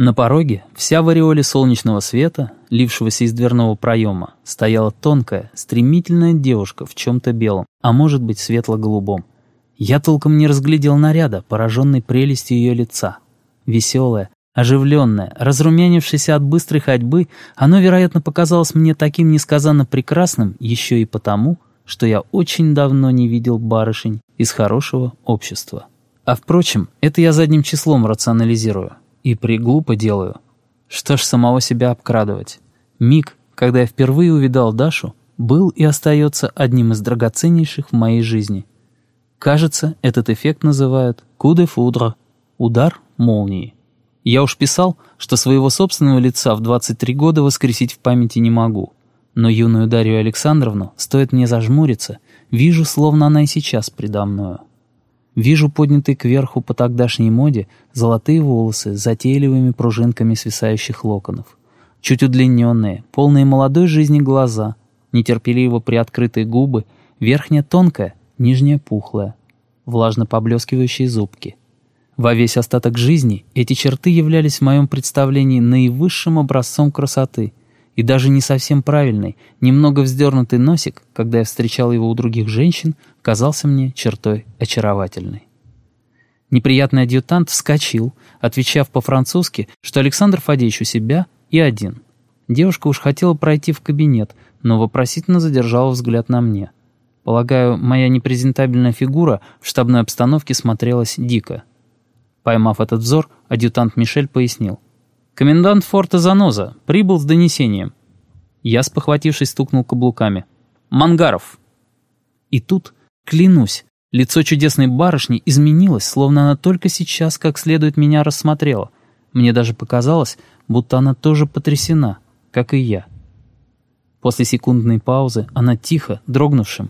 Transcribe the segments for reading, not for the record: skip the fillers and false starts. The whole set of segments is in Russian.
На пороге, вся в ореоле солнечного света, лившегося из дверного проема, стояла тонкая, стремительная девушка в чем-то белом, а может быть светло-голубом. Я толком не разглядел наряда, пораженной прелестью ее лица. Веселое, оживленное, разрумянившееся от быстрой ходьбы, оно, вероятно, показалось мне таким несказанно прекрасным еще и потому, что я очень давно не видел барышень из хорошего общества. А впрочем, это я задним числом рационализирую. И приглупо делаю. Что ж самого себя обкрадывать? Миг, когда я впервые увидал Дашу, был и остается одним из драгоценнейших в моей жизни. Кажется, этот эффект называют «coup de foudre» — удар молнии. Я уж писал, что своего собственного лица в 23 года воскресить в памяти не могу. Но юную Дарью Александровну, стоит мне зажмуриться, вижу, словно она и сейчас предо мною. Вижу поднятые кверху по тогдашней моде золотые волосы с затейливыми пружинками свисающих локонов. Чуть удлиненные, полные молодой жизни глаза, нетерпеливо приоткрытые губы, верхняя тонкая, нижняя пухлая, влажно поблескивающие зубки. Во весь остаток жизни эти черты являлись в моем представлении наивысшим образцом красоты, и даже не совсем правильный, немного вздернутый носик, когда я встречал его у других женщин, казался мне чертой очаровательной. Неприятный адъютант вскочил, отвечав по-французски, что Александр Фадеевич у себя и один. Девушка уж хотела пройти в кабинет, но вопросительно задержала взгляд на мне. Полагаю, моя непрезентабельная фигура в штабной обстановке смотрелась дико. Поймав этот взор, адъютант Мишель пояснил. «Комендант форта Заноза прибыл с донесением». Я, спохватившись, стукнул каблуками. «Мангаров!» И тут, клянусь, лицо чудесной барышни изменилось, словно она только сейчас как следует меня рассмотрела. Мне даже показалось, будто она тоже потрясена, как и я. После секундной паузы она тихо, дрогнувшим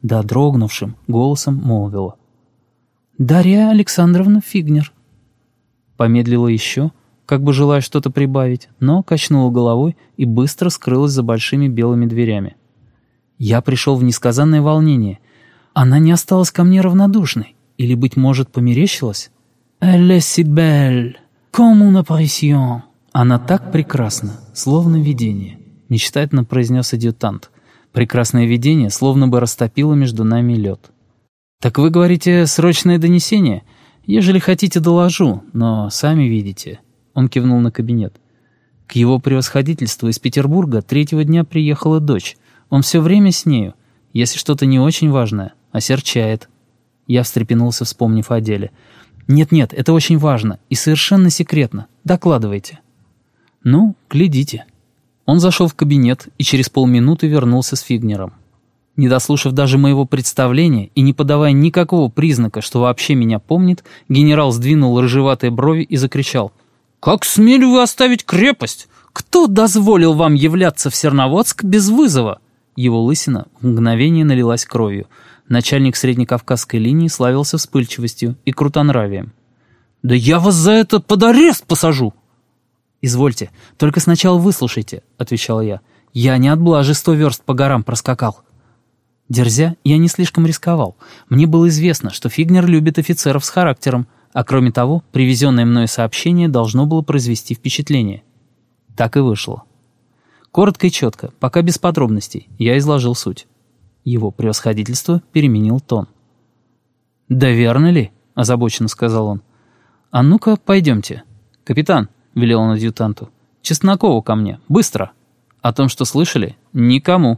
голосом молвила. «Дарья Александровна Фигнер». Помедлила еще, как бы желая что-то прибавить, но качнула головой и быстро скрылась за большими белыми дверями. Я пришел в несказанное волнение. Она не осталась ко мне равнодушной. Или, быть может, померещилась? «Elle est si belle, comme une apparition». «Она так прекрасна, словно видение», — мечтательно произнес адъютант. Прекрасное видение словно бы растопило между нами лед. «Так вы говорите, срочное донесение? Ежели хотите, доложу, но сами видите». Он кивнул на кабинет. К его превосходительству из Петербурга 3-го дня приехала дочь. Он все время с нею. Если что-то не очень важное, осерчает. Я встрепенулся, вспомнив о деле. «Нет, это очень важно и совершенно секретно. Докладывайте». «Ну, глядите». Он зашел в кабинет и через полминуты вернулся с Фигнером. Не дослушав даже моего представления и не подавая никакого признака, что вообще меня помнит, генерал сдвинул рыжеватые брови и закричал. «Как смели вы оставить крепость? Кто дозволил вам являться в Серноводск без вызова?» Его лысина в мгновение налилась кровью. Начальник среднекавказской линии славился вспыльчивостью и крутонравием. «Да я вас за это под арест посажу!» «Извольте, только сначала выслушайте», — отвечал я. «Я не от блажи 100 верст по горам проскакал». Дерзя, я не слишком рисковал. Мне было известно, что Фигнер любит офицеров с характером, а кроме того, привезенное мною сообщение должно было произвести впечатление. Так и вышло. Коротко и четко, пока без подробностей, я изложил суть. Его превосходительство переменил тон. «Да верно ли?» — озабоченно сказал он. «А ну-ка, пойдемте. Капитан», — велел он адъютанту, — «Чеснокову ко мне, быстро. О том, что слышали, никому».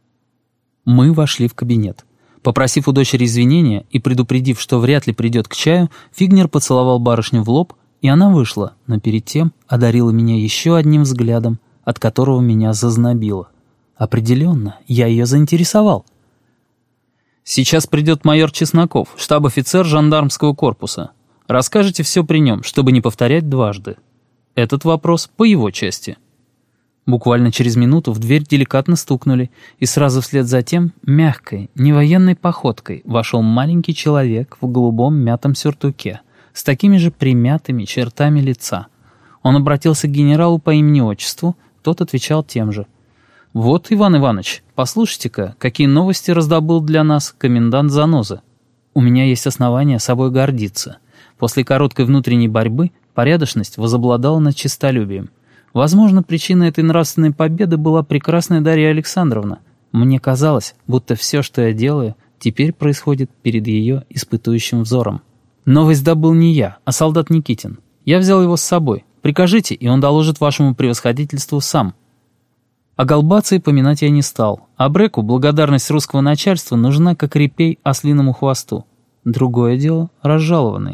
Мы вошли в кабинет. Попросив у дочери извинения и предупредив, что вряд ли придет к чаю, Фигнер поцеловал барышню в лоб, и она вышла, но перед тем одарила меня еще одним взглядом, от которого меня зазнобило. Определенно, я ее заинтересовал. «Сейчас придет майор Чесноков, штаб-офицер жандармского корпуса. Расскажете все при нем, чтобы не повторять дважды. Этот вопрос по его части». Буквально через минуту в дверь деликатно стукнули, и сразу вслед за тем, мягкой, невоенной походкой, вошел маленький человек в голубом мятом сюртуке, с такими же примятыми чертами лица. Он обратился к генералу по имени-отчеству, тот отвечал тем же. «Вот, Иван Иванович, послушайте-ка, какие новости раздобыл для нас комендант Заноза. У меня есть основания собой гордиться. После короткой внутренней борьбы Порядочность возобладала над честолюбием. Возможно, причиной этой нравственной победы была прекрасная Дарья Александровна. Мне казалось, будто все, что я делаю, теперь происходит перед ее испытующим взором. Новость добыл не я, а солдат Никитин. Я взял его с собой. Прикажите, и он доложит вашему превосходительству сам. О Голбации поминать я не стал. А Бреку благодарность русского начальства нужна, как репей ослиному хвосту. Другое дело — разжалованный.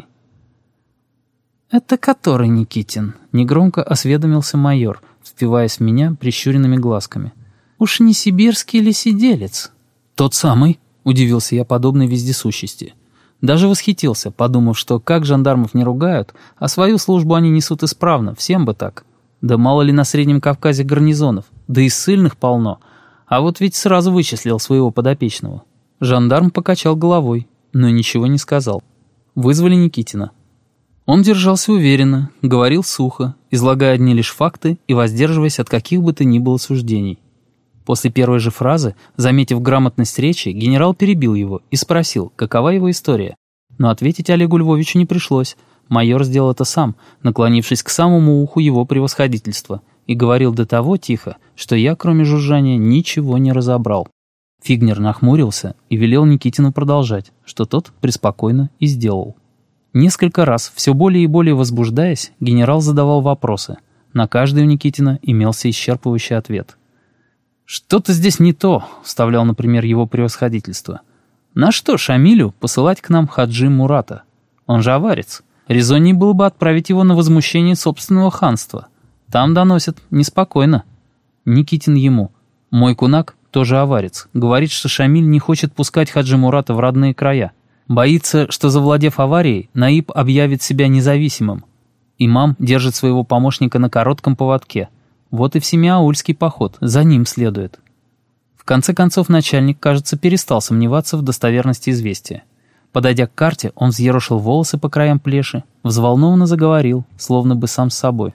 «Это который Никитин?» — негромко осведомился майор, впиваясь в меня прищуренными глазками. «Уж не сибирский ли сиделец?» «Тот самый», — удивился я подобной вездесущести. Даже восхитился, подумав, что как жандармов не ругают, а свою службу они несут исправно, всем бы так. Да мало ли на Среднем Кавказе гарнизонов, да и ссыльных полно. А вот ведь сразу вычислил своего подопечного. Жандарм покачал головой, но ничего не сказал. Вызвали Никитина. Он держался уверенно, говорил сухо, излагая одни лишь факты и воздерживаясь от каких бы то ни было суждений. После первой же фразы, заметив грамотность речи, генерал перебил его и спросил, какова его история. Но ответить Олегу Львовичу не пришлось. Майор сделал это сам, наклонившись к самому уху его превосходительства, и говорил до того тихо, что я, кроме жужжания, ничего не разобрал. Фигнер нахмурился и велел Никитину продолжать, что тот преспокойно и сделал. Несколько раз, все более и более возбуждаясь, генерал задавал вопросы. На каждый у Никитина имелся исчерпывающий ответ. «Что-то здесь не то», — вставлял, например, его превосходительство. «На что Шамилю посылать к нам Хаджи Мурата? Он же аварец. Резонней было бы отправить его на возмущение собственного ханства. Там доносят неспокойно». Никитин ему. «Мой кунак, тоже аварец, говорит, что Шамиль не хочет пускать Хаджи Мурата в родные края. Боится, что, завладев аварией, Наиб объявит себя независимым. Имам держит своего помощника на коротком поводке. Вот и в Семиаульский поход, за ним следует». В конце концов начальник, кажется, перестал сомневаться в достоверности известия. Подойдя к карте, он взъерошил волосы по краям плеши, взволнованно заговорил, словно бы сам с собой.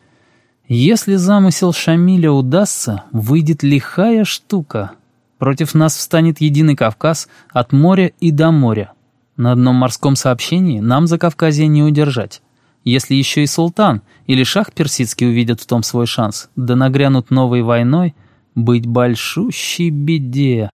«Если замысел Шамиля удастся, выйдет лихая штука. Против нас встанет единый Кавказ от моря и до моря. На одном морском сообщении нам Закавказье не удержать. Если еще и султан или шах персидский увидят в том свой шанс, да нагрянут новой войной, быть большущей беде».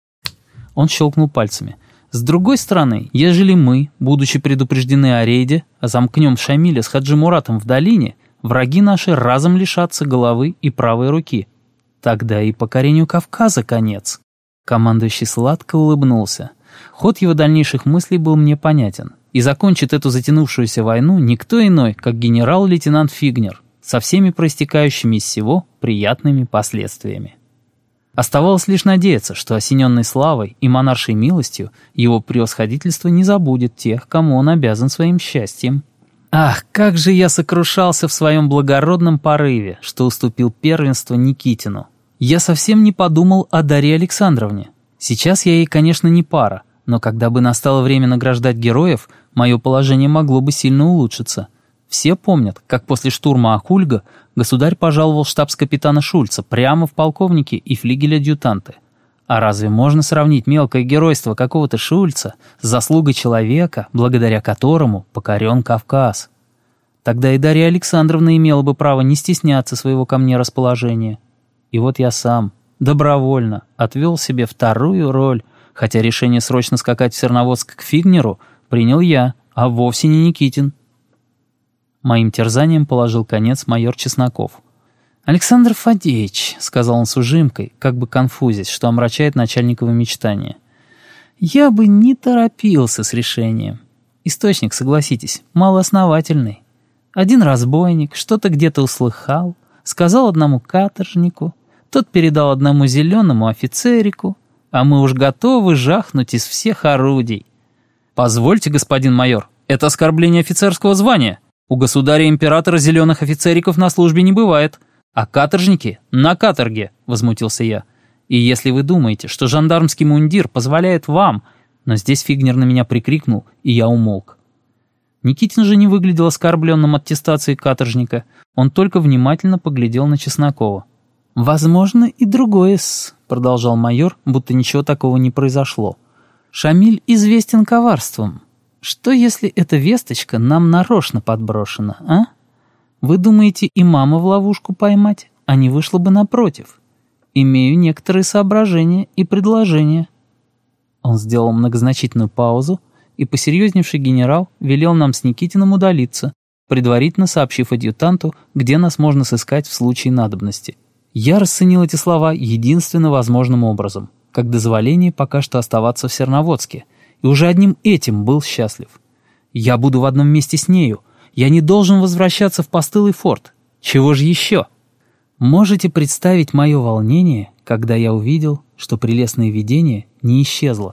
Он щелкнул пальцами. «С другой стороны, ежели мы, будучи предупреждены о рейде, замкнем Шамиля с Хаджи Муратом в долине, враги наши разом лишатся головы и правой руки. Тогда и покорению Кавказа конец». Командующий сладко улыбнулся. Ход его дальнейших мыслей был мне понятен. И закончит эту затянувшуюся войну никто иной, как генерал-лейтенант Фигнер, со всеми проистекающими из всего приятными последствиями. Оставалось лишь надеяться, что осененный славой и монаршей милостью его превосходительство не забудет тех, кому он обязан своим счастьем. Ах, как же я сокрушался в своем благородном порыве, что уступил первенство Никитину. Я совсем не подумал о Дарье Александровне. Сейчас я ей, конечно, не пара, но когда бы настало время награждать героев, мое положение могло бы сильно улучшиться. Все помнят, как после штурма Ахульга государь пожаловал штабс-капитана Шульца прямо в полковники и флигель-адъютанты. А разве можно сравнить мелкое геройство какого-то Шульца с заслугой человека, благодаря которому покорен Кавказ? Тогда и Дарья Александровна имела бы право не стесняться своего ко мне расположения. И вот я сам, добровольно, отвел себе вторую роль, хотя решение срочно скакать в Серноводск к Фигнеру принял я, а вовсе не Никитин. Моим терзанием положил конец майор Чесноков. «Александр Фадеевич», — сказал он с ужимкой, как бы конфузясь, что омрачает начальниково мечтание, — «я бы не торопился с решением. Источник, согласитесь, малоосновательный. Один разбойник что-то где-то услыхал, сказал одному каторжнику, тот передал одному зеленому офицерику, а мы уж готовы жахнуть из всех орудий». «Позвольте, господин майор, это оскорбление офицерского звания. У государя-императора зеленых офицериков на службе не бывает, а каторжники на каторге», — возмутился я. «И если вы думаете, что жандармский мундир позволяет вам...» Но здесь Фигнер на меня прикрикнул, и я умолк. Никитин же не выглядел оскорбленным аттестацией каторжника, он только внимательно поглядел на Чеснокова. «Возможно, и другое-с», — продолжал майор, будто ничего такого не произошло. «Шамиль известен коварством. Что, если эта весточка нам нарочно подброшена, а? Вы думаете, и мама в ловушку поймать, а не вышла бы напротив? Имею некоторые соображения и предложения». Он сделал многозначительную паузу, и посерьезневший генерал велел нам с Никитиным удалиться, предварительно сообщив адъютанту, где нас можно сыскать в случае надобности. Я расценил эти слова единственно возможным образом, как дозволение пока что оставаться в Серноводске, и уже одним этим был счастлив. Я буду в одном месте с нею, я не должен возвращаться в постылый форт. Чего же еще? Можете представить мое волнение, когда я увидел, что прелестное видение не исчезло.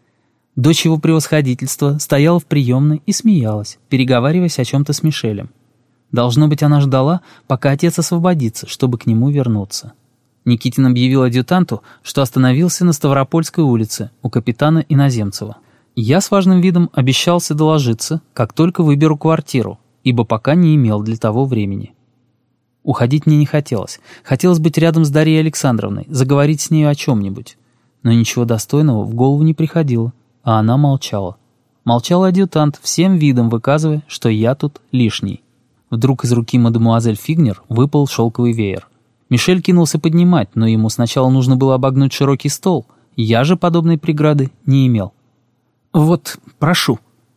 Дочь его превосходительства стояла в приемной и смеялась, переговариваясь о чем-то с Мишелем. Должно быть, она ждала, пока отец освободится, чтобы к нему вернуться. Никитин объявил адъютанту, что остановился на Ставропольской улице у капитана Иноземцева. Я с важным видом обещался доложиться, как только выберу квартиру, ибо пока не имел для того времени. Уходить мне не хотелось. Хотелось быть рядом с Дарьей Александровной, заговорить с нею о чем-нибудь. Но ничего достойного в голову не приходило, а она молчала. Молчал адъютант, всем видом выказывая, что я тут лишний. Вдруг из руки мадемуазель Фигнер выпал шелковый веер. Мишель кинулся поднимать, но ему сначала нужно было обогнуть широкий стол. Я же подобной преграды не имел. «Вот, прошу».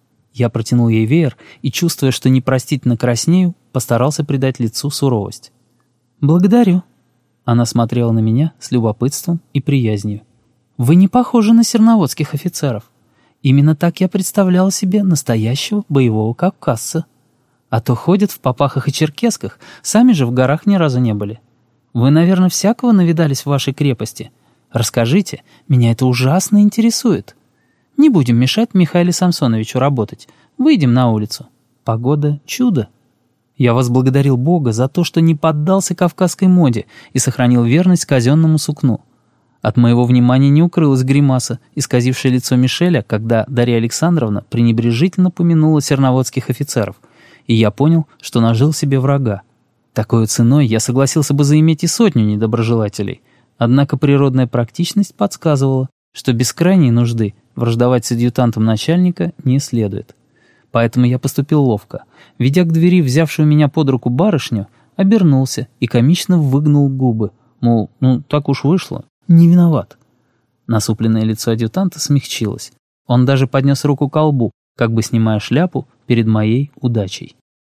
Я протянул ей веер и, чувствуя, что непростительно краснею, постарался придать лицу суровость. «Благодарю». Она смотрела на меня с любопытством и приязнью. «Вы не похожи на серноводских офицеров. Именно так я представлял себе настоящего боевого кавказца. А то ходят в попахах и черкесках, сами же в горах ни разу не были. Вы, наверное, всякого навидались в вашей крепости. Расскажите, меня это ужасно интересует. Не будем мешать Михаилу Самсоновичу работать. Выйдем на улицу. Погода — чудо. Я возблагодарил Бога за то, что не поддался кавказской моде и сохранил верность казенному сукну. От моего внимания не укрылась гримаса, исказившая лицо Мишеля, когда Дарья Александровна пренебрежительно помянула серноводских офицеров, и я понял, что нажил себе врага. Такой ценой я согласился бы заиметь и 100 недоброжелателей, однако природная практичность подсказывала, что без крайней нужды враждовать с адъютантом начальника не следует. Поэтому я поступил ловко. Ведя к двери взявшую меня под руку барышню, обернулся и комично выгнул губы, мол, так уж вышло, не виноват. Насупленное лицо адъютанта смягчилось. Он даже поднес руку к колбу, как бы снимая шляпу перед моей удачей.